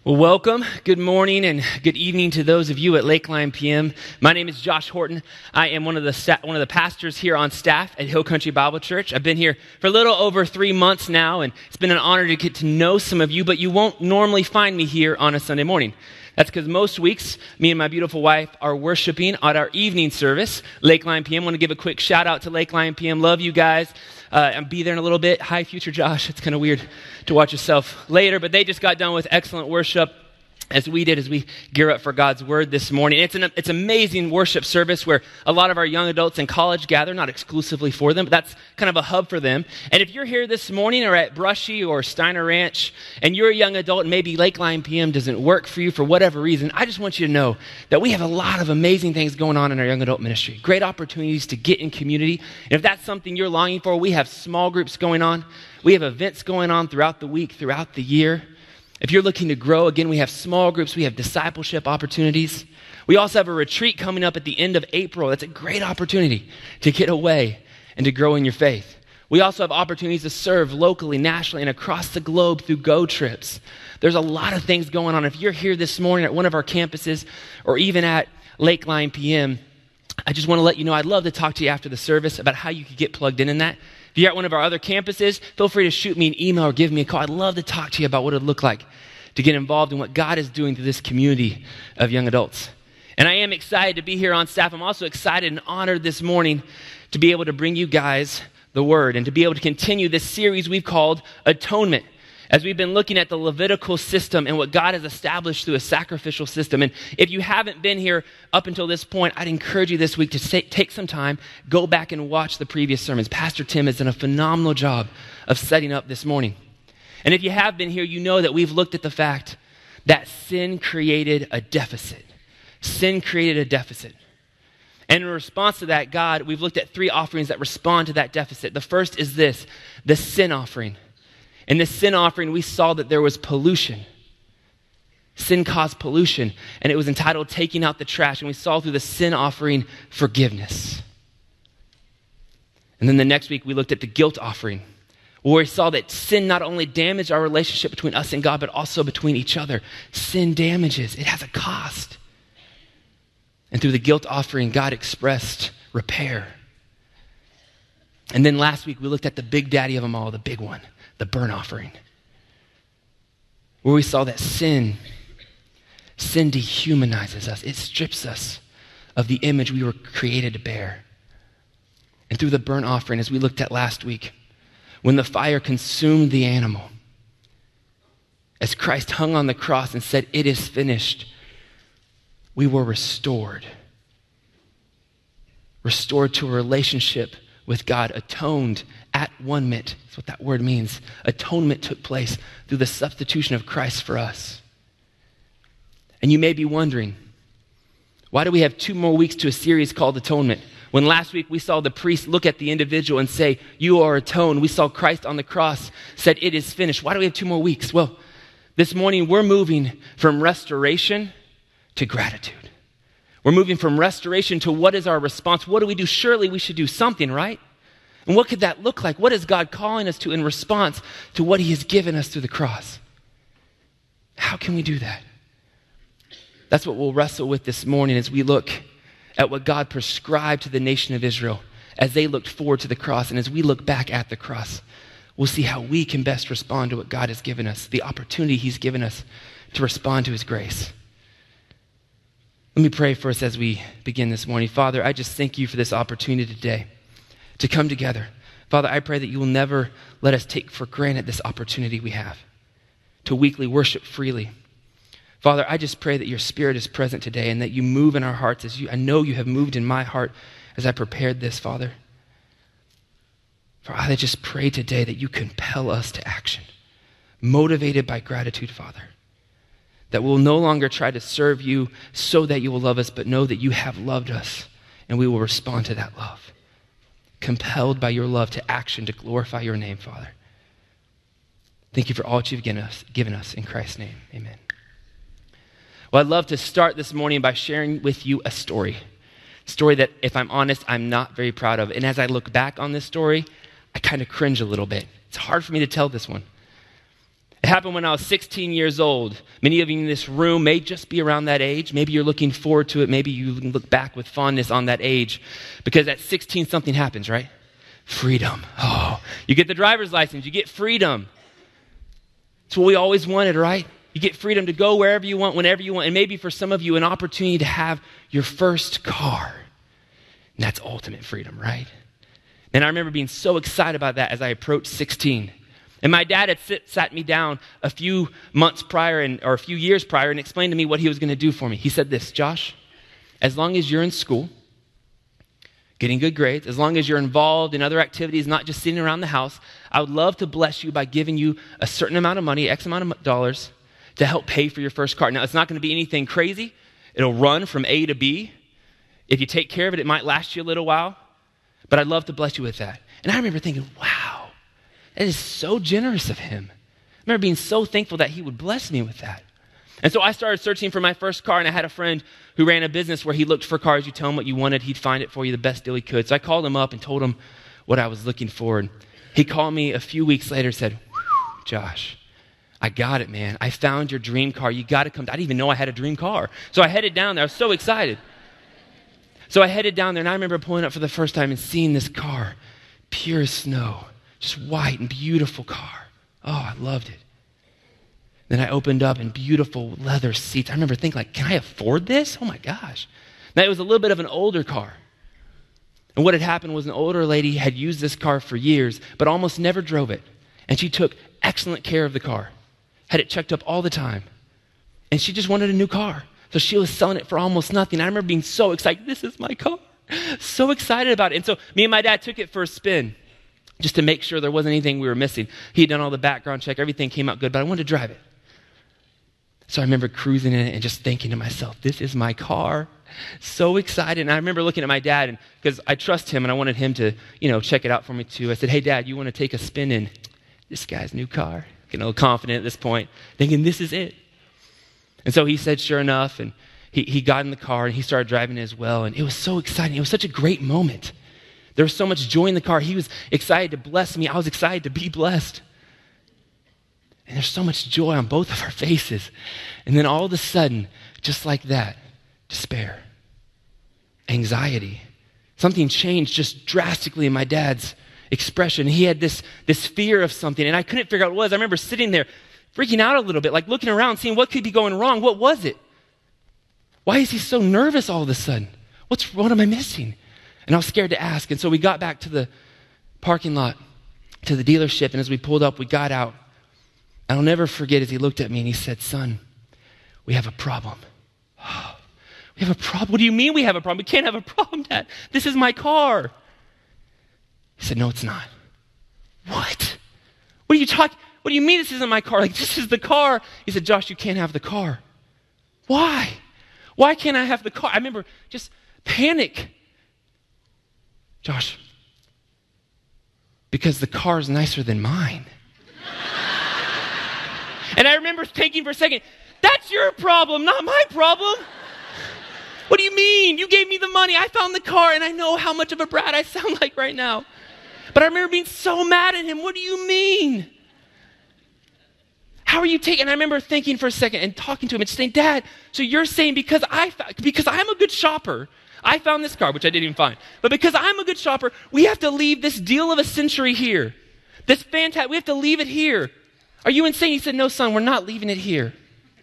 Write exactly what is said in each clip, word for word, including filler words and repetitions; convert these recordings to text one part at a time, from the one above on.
Well, welcome. Good morning and good evening to those of you at Lakeline P M. My name is Josh Horton. I am one of the sta- one of the pastors here on staff at Hill Country Bible Church. I've been here for a little over three months now, and it's been an honor to get to know some of you, but you won't normally find me here on a Sunday morning. That's because most weeks, me and my beautiful wife are worshiping at our evening service, Lakeline P M. I want to give a quick shout out to Lakeline P M. Love you guys. Uh, I'll be there in a little bit. Hi, future Josh. It's kind of weird to watch yourself later, but they just got done with excellent worship, as we did as we gear up for God's Word this morning. It's an it's amazing worship service where a lot of our young adults in college gather, not exclusively for them, but that's kind of a hub for them. And if you're here this morning or at Brushy or Steiner Ranch and you're a young adult and maybe Lakeline P M doesn't work for you for whatever reason, I just want you to know that we have a lot of amazing things going on in our young adult ministry. Great opportunities to get in community. And if that's something you're longing for, we have small groups going on. We have events going on throughout the week, throughout the year. If you're looking to grow, again, we have small groups. We have discipleship opportunities. We also have a retreat coming up at the end of April. That's a great opportunity to get away and to grow in your faith. We also have opportunities to serve locally, nationally, and across the globe through Go Trips. There's a lot of things going on. If you're here this morning at one of our campuses or even at Lakeline P M, I just want to let you know I'd love to talk to you after the service about how you could get plugged in in that. If you're at one of our other campuses, feel free to shoot me an email or give me a call. I'd love to talk to you about what it would look like to get involved in what God is doing through this community of young adults. And I am excited to be here on staff. I'm also excited and honored this morning to be able to bring you guys the Word and to be able to continue this series we've called Atonement, as we've been looking at the Levitical system and what God has established through a sacrificial system. And if you haven't been here up until this point, I'd encourage you this week to say, take some time, go back and watch the previous sermons. Pastor Tim has done a phenomenal job of setting up this morning. And if you have been here, you know that we've looked at the fact that sin created a deficit. Sin created a deficit. And in response to that, God, we've looked at three offerings that respond to that deficit. The first is this, the sin offering. In the sin offering, we saw that there was pollution. Sin caused pollution, and it was entitled Taking Out the Trash. And we saw through the sin offering forgiveness. And then the next week, we looked at the guilt offering, where we saw that sin not only damaged our relationship between us and God, but also between each other. Sin damages. It has a cost. And through the guilt offering, God expressed repair. And then last week, we looked at the big daddy of them all, the big one, the burnt offering, where we saw that sin, sin dehumanizes us. It strips us of the image we were created to bear. And through the burnt offering, as we looked at last week, when the fire consumed the animal, as Christ hung on the cross and said, "It is finished," we were restored. Restored to a relationship with God, atoned at one mit. That's what that word means. Atonement took place through the substitution of Christ for us. And you may be wondering, why do we have two more weeks to a series called Atonement? When last week we saw the priest look at the individual and say, "You are atoned." We saw Christ on the cross said, "It is finished." Why do we have two more weeks? Well, this morning we're moving from restoration to gratitude. We're moving from restoration to what is our response? What do we do? Surely we should do something, right? And what could that look like? What is God calling us to in response to what he has given us through the cross? How can we do that? That's what we'll wrestle with this morning as we look at what God prescribed to the nation of Israel as they looked forward to the cross. And as we look back at the cross, we'll see how we can best respond to what God has given us, the opportunity he's given us to respond to his grace. Let me pray for us as we begin this morning. Father, I just thank you for this opportunity today to come together. Father, I pray that you will never let us take for granted this opportunity we have to weekly worship freely. Father, I just pray that your Spirit is present today and that you move in our hearts as you, I know you have moved in my heart as I prepared this, Father. Father, I just pray today that you compel us to action, motivated by gratitude, Father. That we'll no longer try to serve you so that you will love us, but know that you have loved us and we will respond to that love. Compelled by your love to action to glorify your name, Father. Thank you for all that you've given us, given us in Christ's name. Amen. Well, I'd love to start this morning by sharing with you a story. A story that, if I'm honest, I'm not very proud of. And as I look back on this story, I kind of cringe a little bit. It's hard for me to tell this one. It happened when I was sixteen years old. Many of you in this room may just be around that age. Maybe you're looking forward to it. Maybe you look back with fondness on that age. Because at sixteen, something happens, right? Freedom. Oh, you get the driver's license. You get freedom. It's what we always wanted, right? You get freedom to go wherever you want, whenever you want. And maybe for some of you, an opportunity to have your first car. And that's ultimate freedom, right? And I remember being so excited about that as I approached sixteen. And my dad had sit, sat me down a few months prior and, or a few years prior and explained to me what he was going to do for me. He said this, Josh, as long as you're in school, getting good grades, as long as you're involved in other activities, not just sitting around the house, I would love to bless you by giving you a certain amount of money, X amount of dollars, to help pay for your first car. Now, it's not going to be anything crazy. It'll run from A to B. If you take care of it, it might last you a little while. But I'd love to bless you with that. And I remember thinking, wow. That is so generous of him. I remember being so thankful that he would bless me with that. And so I started searching for my first car, and I had a friend who ran a business where he looked for cars. You tell him what you wanted, he'd find it for you the best deal he could. So I called him up and told him what I was looking for. And he called me a few weeks later and said, Josh, I got it, man. I found your dream car. You got to come. I didn't even know I had a dream car. So I headed down there. I was so excited. So I headed down there, and I remember pulling up for the first time and seeing this car, pure as snow. Just white and beautiful car. Oh, I loved it. Then I opened up and beautiful leather seats. I remember thinking, like, can I afford this? Oh my gosh. Now, it was a little bit of an older car. And what had happened was an older lady had used this car for years, but almost never drove it. And she took excellent care of the car, had it checked up all the time. And she just wanted a new car. So she was selling it for almost nothing. I remember being so excited. This is my car. So excited about it. And so me and my dad took it for a spin, just to make sure there wasn't anything we were missing. He had done all the background check. Everything came out good, but I wanted to drive it. So I remember cruising in it and just thinking to myself, this is my car. So excited. And I remember looking at my dad, and because I trust him and I wanted him to, you know, check it out for me too. I said, hey, Dad, you want to take a spin in this guy's new car? Getting a little confident at this point, thinking this is it. And so he said, sure enough, and he, he got in the car and he started driving it as well. And it was so exciting. It was such a great moment. There was so much joy in the car. He was excited to bless me. I was excited to be blessed. And there's so much joy on both of our faces. And then all of a sudden, just like that, despair, anxiety. Something changed just drastically in my dad's expression. He had this, this fear of something, and I couldn't figure out what it was. I remember sitting there freaking out a little bit, like looking around, seeing what could be going wrong. What was it? Why is he so nervous all of a sudden? What's, what am I missing? And I was scared to ask. And so we got back to the parking lot, to the dealership. And as we pulled up, we got out. And I'll never forget as he looked at me and he said, son, we have a problem. We have a problem? What do you mean we have a problem? We can't have a problem, Dad. This is my car. He said, no, it's not. What? What are you talking? What do you mean this isn't my car? Like, this is the car. He said, Josh, you can't have the car. Why? Why can't I have the car? I remember just panic. Josh, because the car is nicer than mine. And I remember thinking for a second, that's your problem, not my problem. What do you mean? You gave me the money. I found the car, and I know how much of a brat I sound like right now. But I remember being so mad at him. What do you mean? How are you taking? And I remember thinking for a second and talking to him and saying, Dad, so you're saying because I because I'm a good shopper, I found this car, which I didn't even find. But because I'm a good shopper, we have to leave this deal of a century here. This fantastic, we have to leave it here. Are you insane? He said, no, son, we're not leaving it here.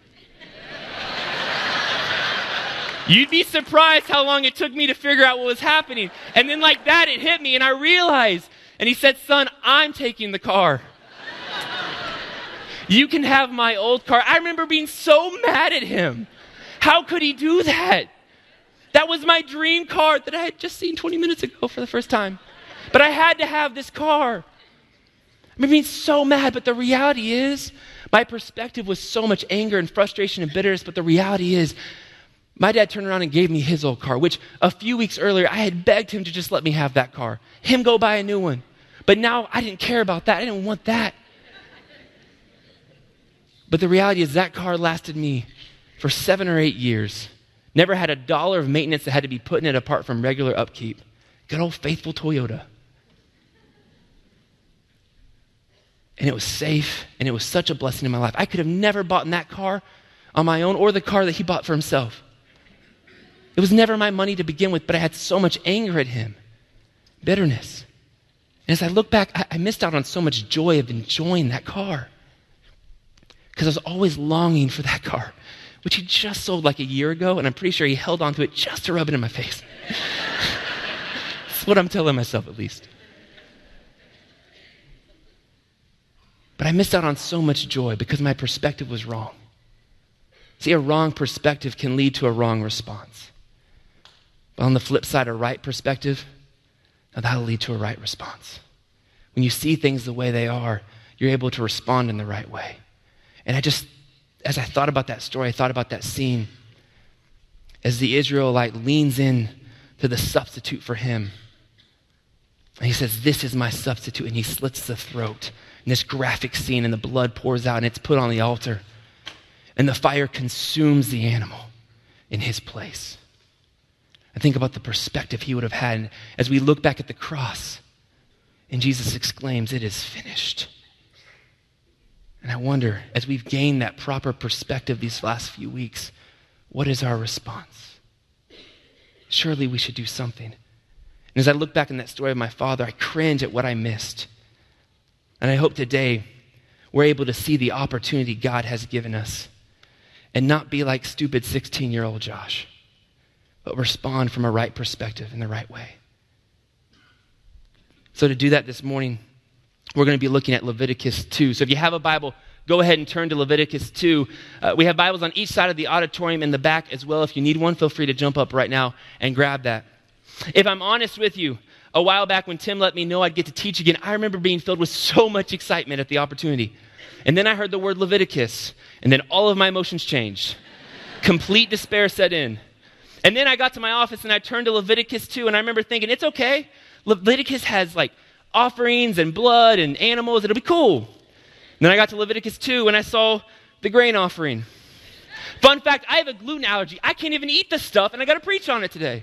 You'd be surprised how long it took me to figure out what was happening. And then like that, it hit me and I realized. And he said, son, I'm taking the car. You can have my old car. I remember being so mad at him. How could he do that? That was my dream car that I had just seen twenty minutes ago for the first time. But I had to have this car. I remember being so mad, but the reality is, my perspective was so much anger and frustration and bitterness, but the reality is, my dad turned around and gave me his old car, which a few weeks earlier, I had begged him to just let me have that car. Him go buy a new one. But now I didn't care about that. I didn't want that. But the reality is that car lasted me for seven or eight years. Never had a dollar of maintenance that had to be put in it apart from regular upkeep. Good old faithful Toyota. and it was safe, and it was such a blessing in my life. I could have never bought in that car on my own or the car that he bought for himself. It was never my money to begin with, but I had so much anger at him, bitterness. And as I look back, I, I missed out on so much joy of enjoying that car because I was always longing for that car, which he just sold like a year ago, and I'm pretty sure he held on to it just to rub it in my face. That's what I'm telling myself, at least. But I missed out on so much joy because my perspective was wrong. See, a wrong perspective can lead to a wrong response. But on the flip side, a right perspective, now that'll lead to a right response. When you see things the way they are, you're able to respond in the right way. And I just, as I thought about that story, I thought about that scene as the Israelite leans in to the substitute for him. And he says, "This is my substitute." And he slits the throat. And this graphic scene, and the blood pours out, and it's put on the altar. And the fire consumes the animal in his place. I think about the perspective he would have had as we look back at the cross. And Jesus exclaims, "It is finished." And I wonder, as we've gained that proper perspective these last few weeks, what is our response? Surely we should do something. And as I look back in that story of my father, I cringe at what I missed. And I hope today we're able to see the opportunity God has given us and not be like stupid sixteen-year-old Josh, but respond from a right perspective in the right way. So to do that this morning, we're going to be looking at Leviticus two. So if you have a Bible, go ahead and turn to Leviticus two. Uh, we have Bibles on each side of the auditorium in the back as well. If you need one, feel free to jump up right now and grab that. If I'm honest with you, a while back when Tim let me know I'd get to teach again, I remember being filled with so much excitement at the opportunity. And then I heard the word Leviticus, and then all of my emotions changed. Complete despair set in. And then I got to my office and I turned to Leviticus two, and I remember thinking, it's okay. Leviticus has like offerings and blood and animals. It'll be cool. And then I got to Leviticus two and I saw the grain offering. Fun fact, I have a gluten allergy. I can't even eat this stuff, and I got to preach on it today.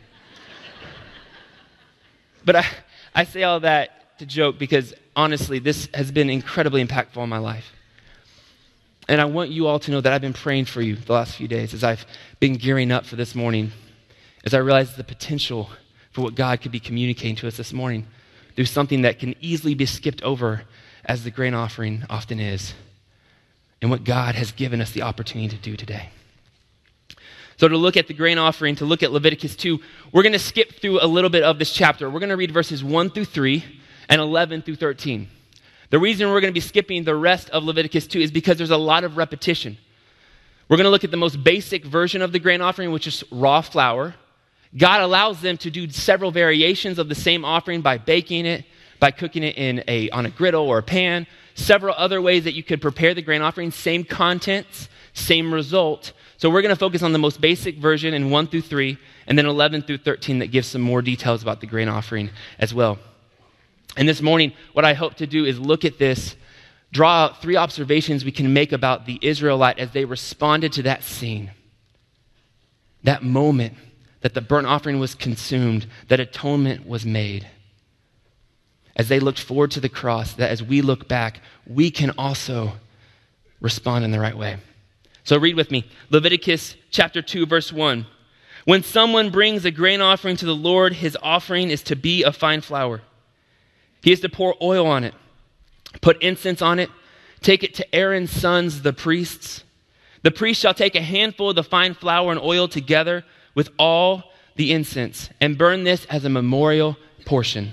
But I, I say all that to joke because honestly, this has been incredibly impactful in my life. And I want you all to know that I've been praying for you the last few days as I've been gearing up for this morning, as I realize the potential for what God could be communicating to us this morning through something that can easily be skipped over as the grain offering often is, and what God has given us the opportunity to do today. So to look at the grain offering, to look at Leviticus two, we're going to skip through a little bit of this chapter. We're going to read verses one through three and eleven through thirteen. The reason we're going to be skipping the rest of Leviticus two is because there's a lot of repetition. We're going to look at the most basic version of the grain offering, which is raw flour. God allows them to do several variations of the same offering by baking it, by cooking it in a on a griddle or a pan, several other ways that you could prepare the grain offering, same contents, same result. So we're going to focus on the most basic version in one through three, and then eleven through thirteen that gives some more details about the grain offering as well. And this morning, what I hope to do is look at this, draw out three observations we can make about the Israelite as they responded to that scene, that moment that the burnt offering was consumed, that atonement was made. As they looked forward to the cross, that as we look back, we can also respond in the right way. So read with me, Leviticus chapter two, verse one. When someone brings a grain offering to the Lord, his offering is to be of fine flour. He is to pour oil on it, put incense on it, take it to Aaron's sons, the priests. The priest shall take a handful of the fine flour and oil together with all the incense and burn this as a memorial portion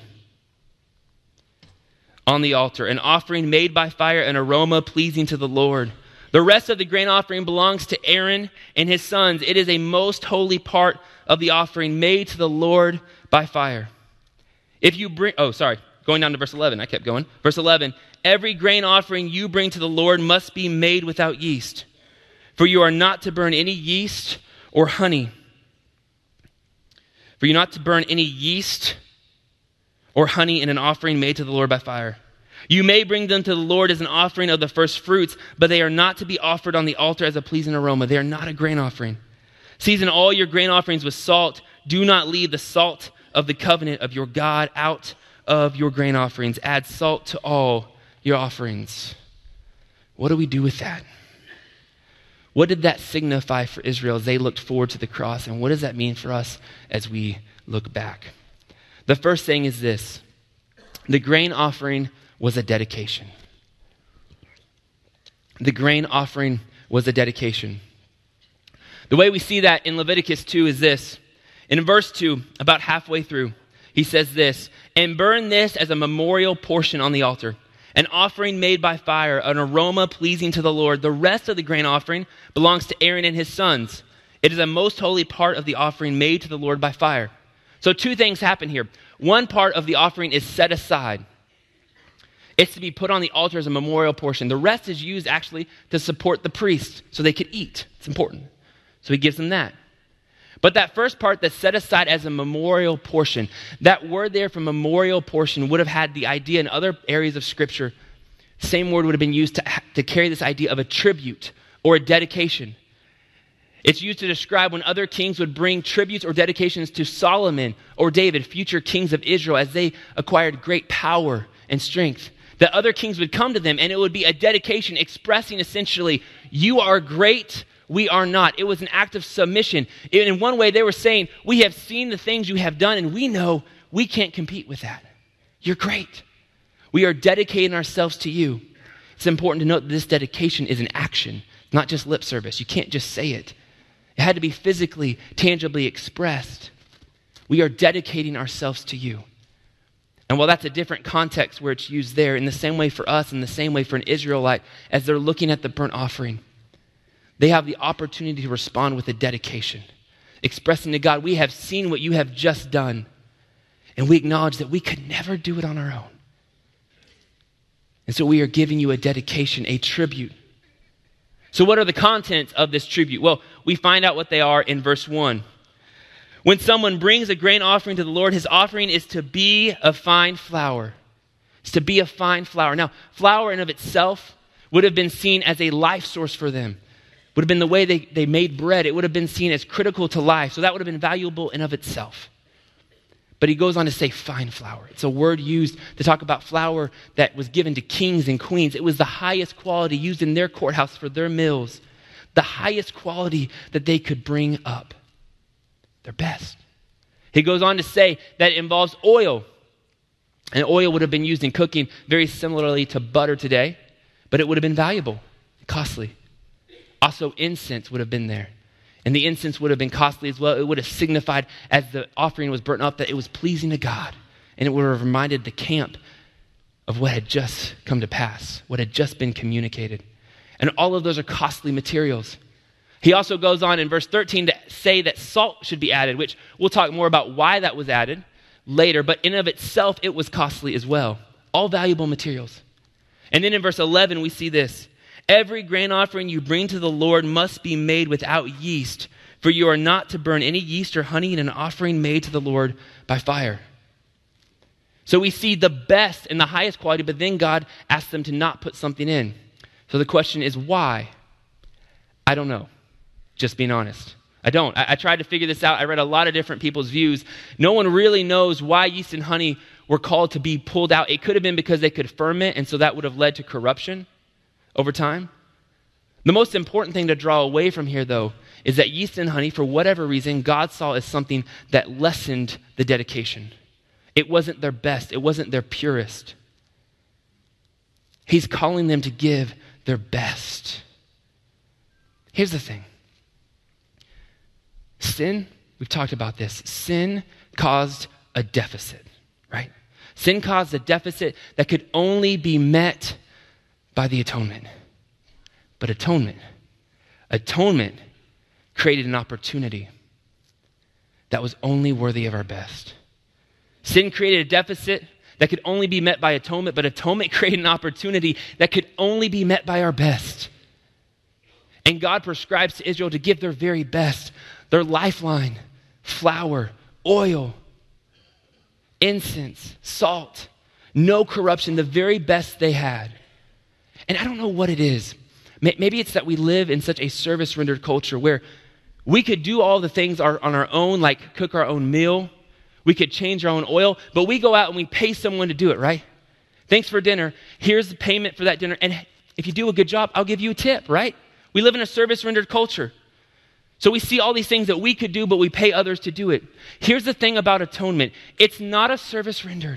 on the altar, an offering made by fire, an aroma pleasing to the Lord. The rest of the grain offering belongs to Aaron and his sons. It is a most holy part of the offering made to the Lord by fire. If you bring, oh, sorry, going down to verse eleven. I kept going. Verse eleven, every grain offering you bring to the Lord must be made without yeast, for you are not to burn any yeast or honey. For you are not to burn any yeast or honey in an offering made to the Lord by fire. You may bring them to the Lord as an offering of the first fruits, but they are not to be offered on the altar as a pleasing aroma. They are not a grain offering. Season all your grain offerings with salt. Do not leave the salt of the covenant of your God out of your grain offerings. Add salt to all your offerings. What do we do with that? What did that signify for Israel as they looked forward to the cross? And what does that mean for us as we look back? The first thing is this. The grain offering was a dedication. The grain offering was a dedication. The way we see that in Leviticus two is this. In verse two, about halfway through, he says this, and burn this as a memorial portion on the altar, an offering made by fire, an aroma pleasing to the Lord. The rest of the grain offering belongs to Aaron and his sons. It is a most holy part of the offering made to the Lord by fire. So two things happen here. One part of the offering is set aside. It's to be put on the altar as a memorial portion. The rest is used actually to support the priests so they could eat. It's important. So he gives them that. But that first part that's set aside as a memorial portion, that word there for memorial portion would have had the idea in other areas of Scripture. Same word would have been used to, to carry this idea of a tribute or a dedication. It's used to describe when other kings would bring tributes or dedications to Solomon or David, future kings of Israel, as they acquired great power and strength. That other kings would come to them and it would be a dedication expressing essentially, you are great, we are not. It was an act of submission. In one way, they were saying, we have seen the things you have done and we know we can't compete with that. You're great. We are dedicating ourselves to you. It's important to note that this dedication is an action, not just lip service. You can't just say it. It had to be physically, tangibly expressed. We are dedicating ourselves to you. And while that's a different context where it's used there, in the same way for us, in the same way for an Israelite, as they're looking at the burnt offering, they have the opportunity to respond with a dedication, expressing to God, we have seen what you have just done, and we acknowledge that we could never do it on our own. And so we are giving you a dedication, a tribute. So what are the contents of this tribute? Well, we find out what they are in verse one. When someone brings a grain offering to the Lord, his offering is to be a fine flour. It's to be a fine flour. Now, flour in of itself would have been seen as a life source for them. Would have been the way they, they made bread. It would have been seen as critical to life. So that would have been valuable in of itself. But he goes on to say fine flour. It's a word used to talk about flour that was given to kings and queens. It was the highest quality used in their courthouse for their meals. The highest quality that they could bring up. Their best. He goes on to say that it involves oil. And oil would have been used in cooking very similarly to butter today. But it would have been valuable, costly. Also, incense would have been there. And the incense would have been costly as well. It would have signified, as the offering was burnt up, that it was pleasing to God. And it would have reminded the camp of what had just come to pass, what had just been communicated. And all of those are costly materials. He also goes on in verse thirteen to say that salt should be added, which we'll talk more about why that was added later. But in of itself, it was costly as well. All valuable materials. And then in verse eleven, we see this. Every grain offering you bring to the Lord must be made without yeast, for you are not to burn any yeast or honey in an offering made to the Lord by fire. So we see the best and the highest quality, but then God asks them to not put something in. So the question is why? I don't know. Just being honest. I don't. I, I tried to figure this out. I read a lot of different people's views. No one really knows why yeast and honey were called to be pulled out. It could have been because they could ferment, and so that would have led to corruption over time. The most important thing to draw away from here, though, is that yeast and honey, for whatever reason, God saw as something that lessened the dedication. It wasn't their best. It wasn't their purest. He's calling them to give their best. Here's the thing. Sin, we've talked about this. Sin caused a deficit, right? Sin caused a deficit that could only be met by the atonement. But atonement, atonement created an opportunity that was only worthy of our best. Sin created a deficit that could only be met by atonement, but atonement created an opportunity that could only be met by our best. And God prescribes to Israel to give their very best, their lifeline, flour, oil, incense, salt, no corruption, the very best they had. And I don't know what it is. Maybe it's that we live in such a service-rendered culture where we could do all the things on our own, like cook our own meal. We could change our own oil, but we go out and we pay someone to do it, right? Thanks for dinner. Here's the payment for that dinner. And if you do a good job, I'll give you a tip, right? We live in a service-rendered culture. So we see all these things that we could do, but we pay others to do it. Here's the thing about atonement. It's not a service rendered.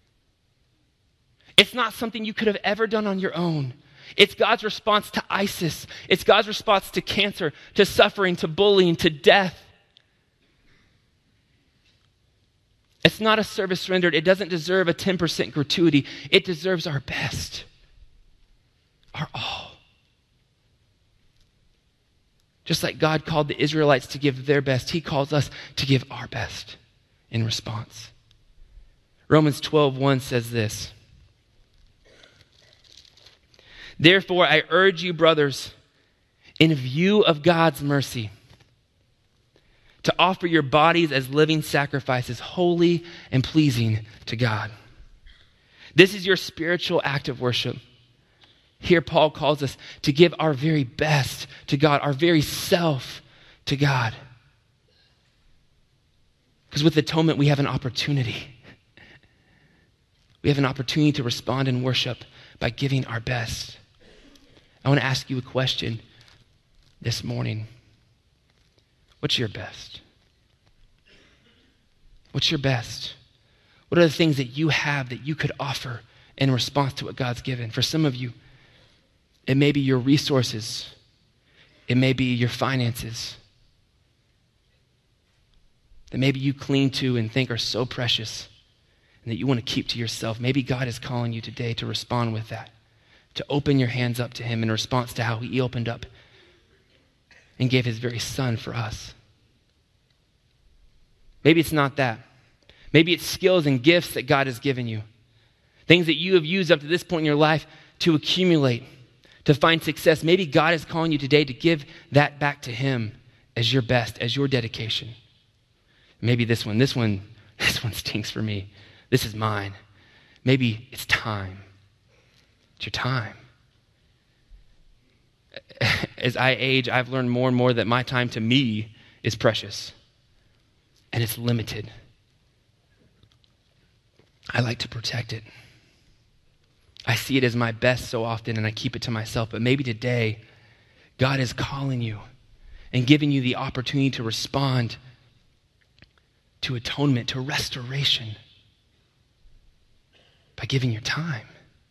It's not something you could have ever done on your own. It's God's response to ISIS. It's God's response to cancer, to suffering, to bullying, to death. It's not a service rendered. It doesn't deserve a ten percent gratuity. It deserves our best, our all. Just like God called the Israelites to give their best, he calls us to give our best in response. Romans twelve one says this. Therefore, I urge you, brothers, in view of God's mercy, to offer your bodies as living sacrifices, holy and pleasing to God. This is your spiritual act of worship. Here, Paul calls us to give our very best to God, our very self to God. Because with atonement, we have an opportunity. We have an opportunity to respond in worship by giving our best. I want to ask you a question this morning. What's your best? What's your best? What are the things that you have that you could offer in response to what God's given? For some of you, it may be your resources. It may be your finances that maybe you cling to and think are so precious and that you want to keep to yourself. Maybe God is calling you today to respond with that, to open your hands up to him in response to how he opened up and gave his very son for us. Maybe it's not that. Maybe it's skills and gifts that God has given you. Things that you have used up to this point in your life to accumulate, to find success. Maybe God is calling you today to give that back to him as your best, as your dedication. Maybe this one, this one, this one stinks for me. This is mine. Maybe it's time. It's your time. As I age, I've learned more and more that my time to me is precious and it's limited. I like to protect it. I see it as my best so often and I keep it to myself. But maybe today, God is calling you and giving you the opportunity to respond to atonement, to restoration by giving your time.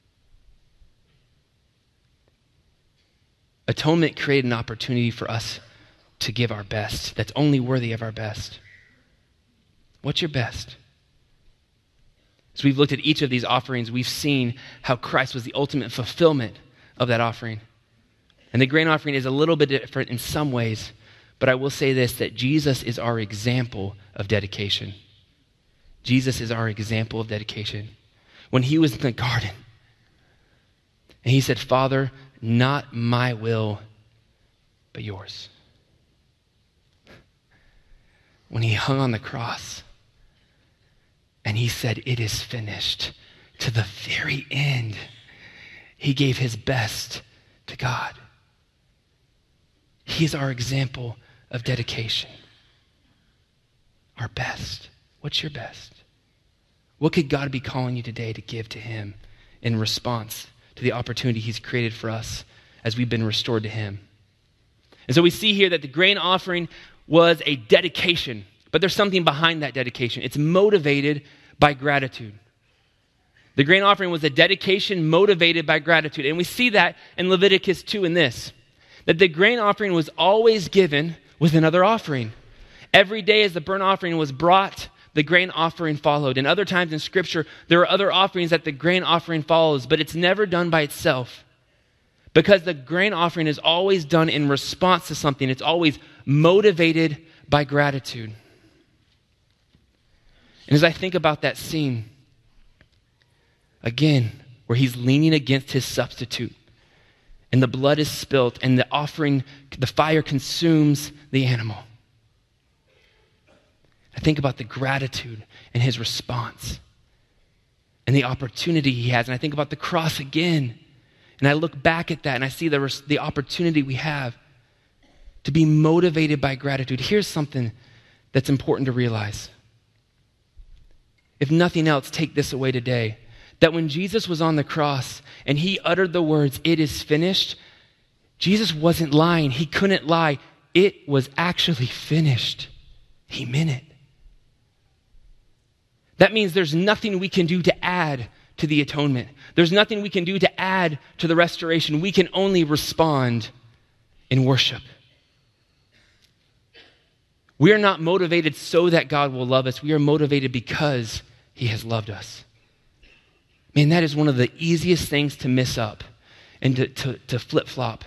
Atonement created an opportunity for us to give our best that's only worthy of our best. What's your best? As we've looked at each of these offerings, we've seen how Christ was the ultimate fulfillment of that offering. And the grain offering is a little bit different in some ways, but I will say this, that Jesus is our example of dedication. Jesus is our example of dedication. When he was in the garden, and he said, Father, not my will, but yours. When he hung on the cross, and he said, it is finished, to the very end, he gave his best to God. He is our example of dedication. Our best. What's your best? What could God be calling you today to give to him in response to the opportunity he's created for us as we've been restored to him? And so we see here that the grain offering was a dedication, but there's something behind that dedication. It's motivated by gratitude. The grain offering was a dedication motivated by gratitude. And we see that in Leviticus two in this, that the grain offering was always given with another offering. Every day as the burnt offering was brought, the grain offering followed. And other times in Scripture, there are other offerings that the grain offering follows, but it's never done by itself. Because the grain offering is always done in response to something. It's always motivated by gratitude. And as I think about that scene, again, where he's leaning against his substitute, and the blood is spilt, and the offering, the fire consumes the animal. I think about the gratitude and his response and the opportunity he has. And I think about the cross again. And I look back at that and I see the, the opportunity we have to be motivated by gratitude. Here's something that's important to realize. If nothing else, take this away today. That when Jesus was on the cross and he uttered the words, "It is finished," Jesus wasn't lying. He couldn't lie. It was actually finished. He meant it. That means there's nothing we can do to add to the atonement. There's nothing we can do to add to the restoration. We can only respond in worship. We are not motivated so that God will love us. We are motivated because he has loved us. Man, that is one of the easiest things to miss up and to, to, to flip-flop.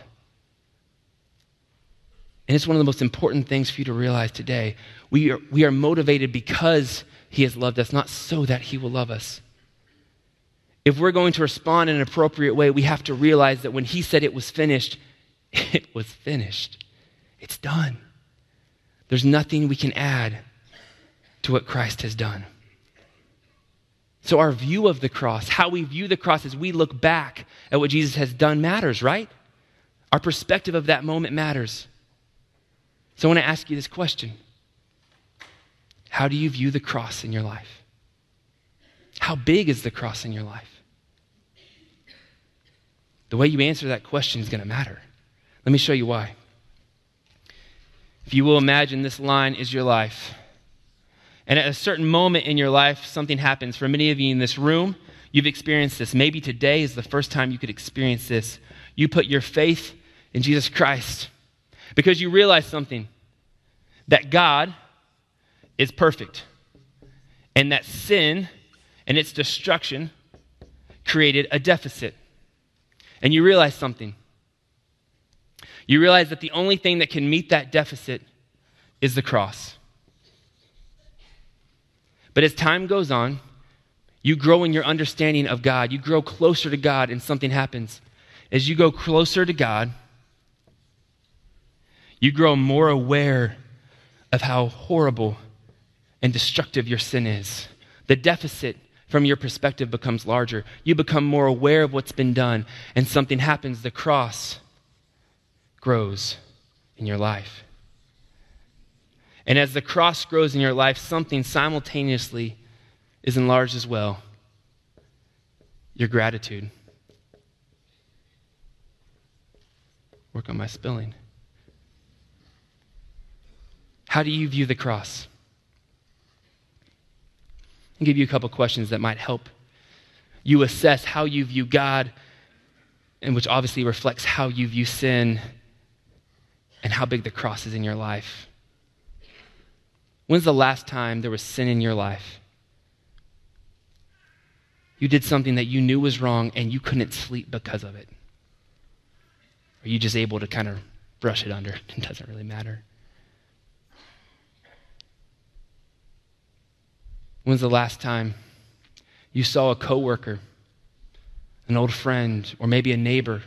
And it's one of the most important things for you to realize today. We are, we are motivated because he has loved us, not so that he will love us. If we're going to respond in an appropriate way, we have to realize that when he said it was finished, it was finished. It's done. There's nothing we can add to what Christ has done. So our view of the cross, how we view the cross as we look back at what Jesus has done matters, right? Our perspective of that moment matters. So I want to ask you this question. How do you view the cross in your life? How big is the cross in your life? The way you answer that question is going to matter. Let me show you why. If you will imagine this line is your life. And at a certain moment in your life, something happens. For many of you in this room, you've experienced this. Maybe today is the first time you could experience this. You put your faith in Jesus Christ because you realize something, that God is perfect and that sin and its destruction created a deficit. And you realize something. You realize that the only thing that can meet that deficit is the cross. But as time goes on, you grow in your understanding of God. You grow closer to God and something happens. As you go closer to God, you grow more aware of how horrible and destructive your sin is. The deficit from your perspective becomes larger. You become more aware of what's been done, and something happens. The cross grows in your life. And as the cross grows in your life, something simultaneously is enlarged as well. Your gratitude. Work on my spelling. How do you view the cross? I'll give you a couple questions that might help you assess how you view God, and which obviously reflects how you view sin and how big the cross is in your life. When's the last time there was sin in your life? You did something that you knew was wrong and you couldn't sleep because of it. Are you just able to kind of brush it under? It doesn't really matter. When's the last time you saw a coworker, an old friend, or maybe a neighbor,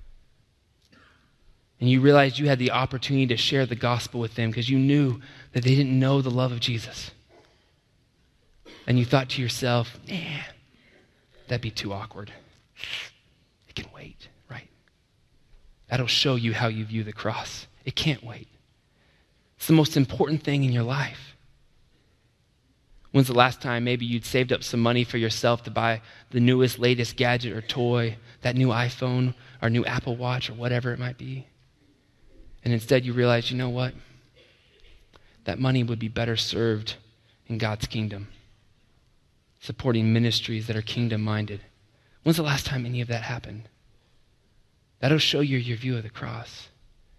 and you realized you had the opportunity to share the gospel with them because you knew that they didn't know the love of Jesus? And you thought to yourself, eh, that'd be too awkward. It can wait, right? That'll show you how you view the cross. It can't wait. It's the most important thing in your life. When's the last time maybe you'd saved up some money for yourself to buy the newest, latest gadget or toy, that new iPhone or new Apple Watch or whatever it might be? And instead you realize, you know what? That money would be better served in God's kingdom, supporting ministries that are kingdom-minded. When's the last time any of that happened? That'll show you your view of the cross.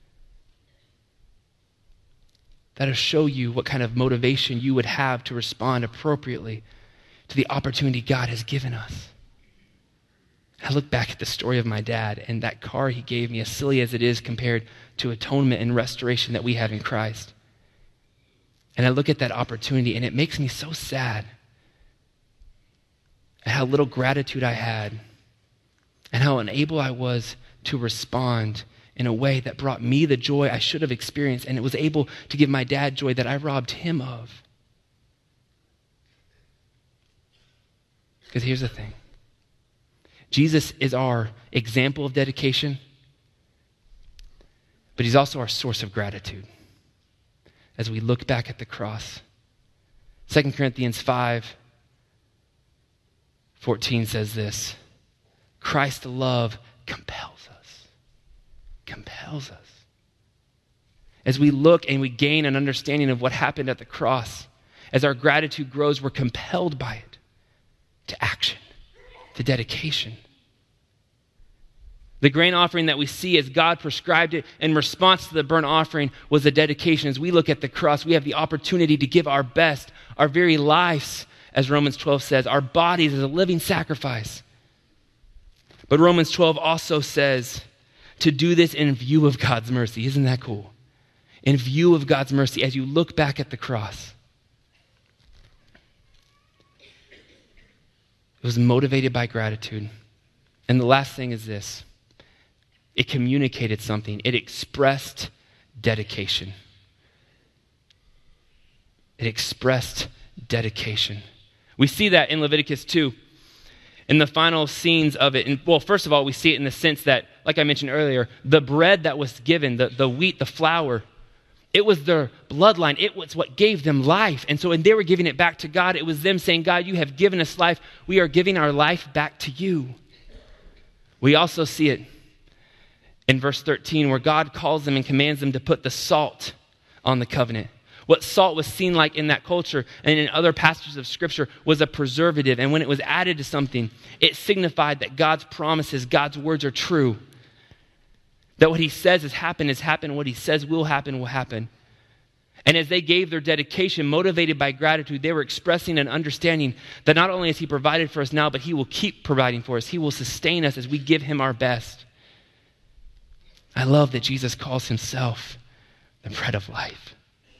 That'll show you what kind of motivation you would have to respond appropriately to the opportunity God has given us. I look back at the story of my dad and that car he gave me, as silly as it is compared to atonement and restoration that we have in Christ. And I look at that opportunity and it makes me so sad at how little gratitude I had and how unable I was to respond in a way that brought me the joy I should have experienced, and it was able to give my dad joy that I robbed him of. Because here's the thing. Jesus is our example of dedication, but he's also our source of gratitude as we look back at the cross. Second Corinthians five, fourteen says this, Christ's love compels us. Compels us. As we look and we gain an understanding of what happened at the cross, as our gratitude grows, we're compelled by it to action, to dedication. The grain offering that we see as God prescribed it in response to the burnt offering was a dedication. As we look at the cross, we have the opportunity to give our best, our very lives, as Romans twelve says, our bodies as a living sacrifice. But Romans twelve also says to do this in view of God's mercy. Isn't that cool? In view of God's mercy, as you look back at the cross. It was motivated by gratitude. And the last thing is this. It communicated something. It expressed dedication. It expressed dedication. We see that in Leviticus two. In the final scenes of it. And, well, first of all, we see it in the sense that, like I mentioned earlier, the bread that was given, the, the wheat, the flour, it was their bloodline. It was what gave them life. And so when they were giving it back to God, it was them saying, God, you have given us life. We are giving our life back to you. We also see it in verse thirteen where God calls them and commands them to put the salt on the covenant. What salt was seen like in that culture and in other passages of Scripture was a preservative. And when it was added to something, it signified that God's promises, God's words are true. That what he says has happened has happened. What he says will happen will happen. And as they gave their dedication, motivated by gratitude, they were expressing an understanding that not only has he provided for us now, but he will keep providing for us. He will sustain us as we give him our best. I love that Jesus calls himself the bread of life.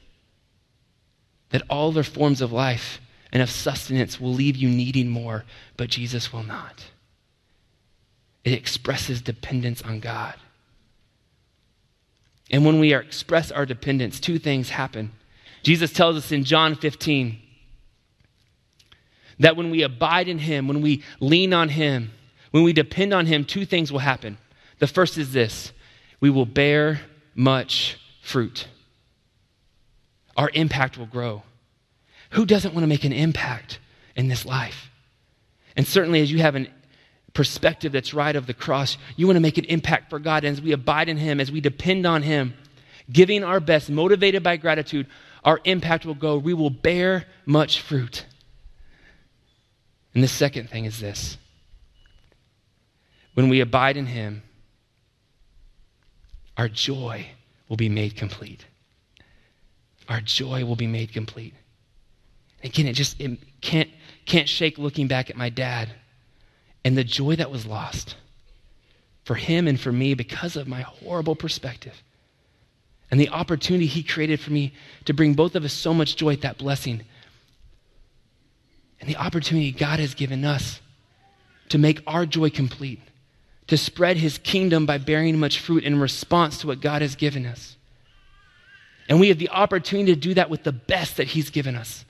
That all their forms of life and of sustenance will leave you needing more, but Jesus will not. It expresses dependence on God. And when we are express our dependence, two things happen. Jesus tells us in John fifteen that when we abide in him, when we lean on him, when we depend on him, two things will happen. The first is this: we will bear much fruit. Our impact will grow. Who doesn't want to make an impact in this life? And certainly as you have a perspective that's right of the cross, you want to make an impact for God. And as we abide in him, as we depend on him, giving our best, motivated by gratitude, our impact will go. We will bear much fruit. And the second thing is this: when we abide in him, our joy will be made complete. Our joy will be made complete. Again, it just it can't, can't shake looking back at my dad and the joy that was lost for him and for me because of my horrible perspective. And the opportunity he created for me to bring both of us so much joy at that blessing. And the opportunity God has given us to make our joy complete, to spread his kingdom by bearing much fruit in response to what God has given us. And we have the opportunity to do that with the best that he's given us.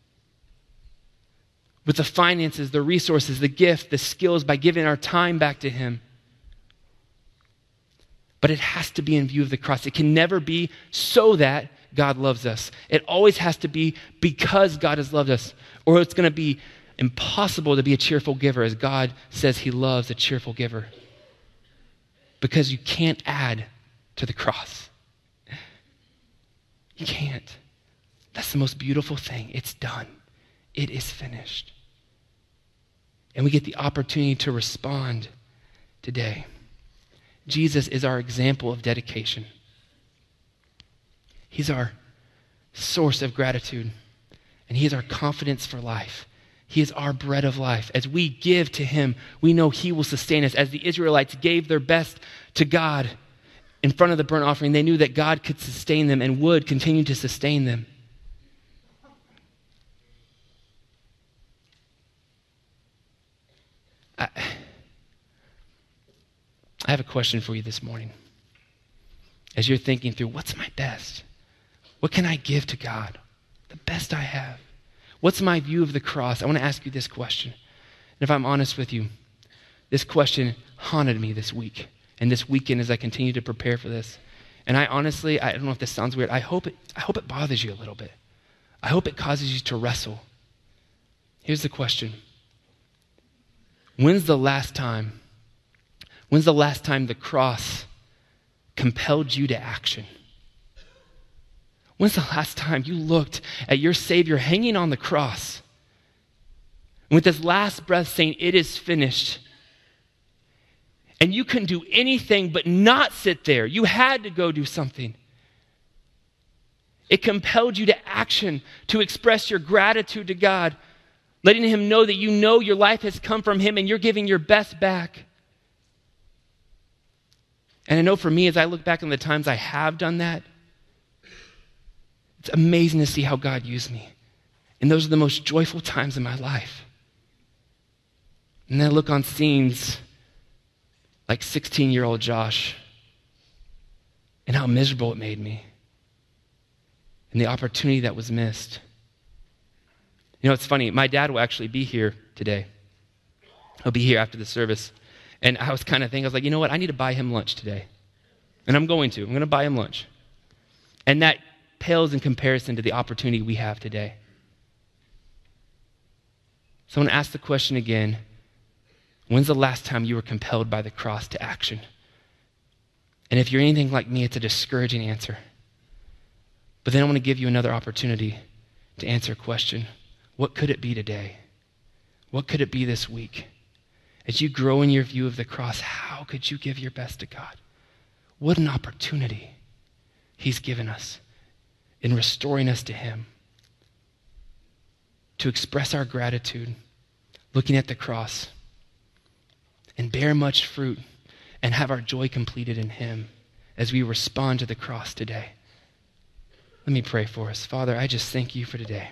With the finances, the resources, the gift, the skills, by giving our time back to him. But it has to be in view of the cross. It can never be so that God loves us. It always has to be because God has loved us, or it's going to be impossible to be a cheerful giver, as God says he loves a cheerful giver. Because you can't add to the cross. You can't. That's the most beautiful thing. It's done. It is finished. And we get the opportunity to respond today. Jesus is our example of dedication. He's our source of gratitude. And he is our confidence for life. He is our bread of life. As we give to him, we know he will sustain us. As the Israelites gave their best to God in front of the burnt offering, they knew that God could sustain them and would continue to sustain them. I, I have a question for you this morning. As you're thinking through, what's my best? What can I give to God? The best I have. What's my view of the cross? I want to ask you this question. And if I'm honest with you, this question haunted me this week and this weekend as I continue to prepare for this. And I honestly, I don't know if this sounds weird. I hope it, I hope it bothers you a little bit. I hope it causes you to wrestle. Here's the question. When's the last time, when's the last time the cross compelled you to action? When's the last time you looked at your Savior hanging on the cross and with his last breath saying, "It is finished," and you couldn't do anything but not sit there? You had to go do something. It compelled you to action, to express your gratitude to God, letting him know that you know your life has come from him and you're giving your best back. And I know for me, as I look back on the times I have done that, it's amazing to see how God used me. And those are the most joyful times in my life. And then I look on scenes like sixteen-year-old Josh and how miserable it made me and the opportunity that was missed. You know, it's funny. My dad will actually be here today. He'll be here after the service. And I was kind of thinking, I was like, you know what? I need to buy him lunch today. And I'm going to. I'm going to buy him lunch. And that pales in comparison to the opportunity we have today. So I want to ask the question again. When's the last time you were compelled by the cross to action? And if you're anything like me, it's a discouraging answer. But then I want to give you another opportunity to answer a question. What could it be today? What could it be this week? As you grow in your view of the cross, how could you give your best to God? What an opportunity he's given us in restoring us to him. To express our gratitude, looking at the cross, and bear much fruit, and have our joy completed in him as we respond to the cross today. Let me pray for us. Father, I just thank you for today.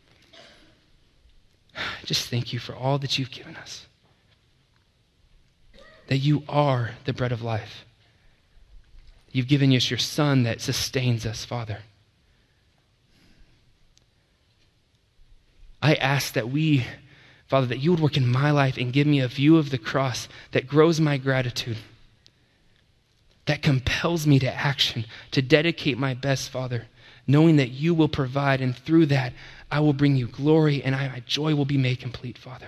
I just thank you for all that you've given us. That you are the bread of life. You've given us your Son that sustains us, Father. I ask that we, Father, that you would work in my life and give me a view of the cross that grows my gratitude, that compels me to action, to dedicate my best, Father, knowing that you will provide, and through that, I will bring you glory, and I, my joy will be made complete, Father.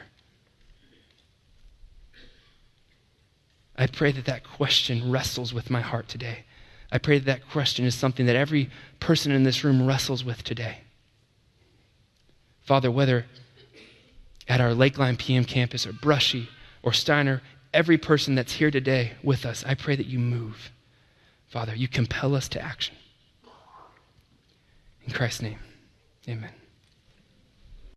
I pray that that question wrestles with my heart today. I pray that that question is something that every person in this room wrestles with today. Father, whether at our Lakeline P M campus or Brushy or Steiner, every person that's here today with us, I pray that you move. Father, you compel us to action. In Christ's name, amen.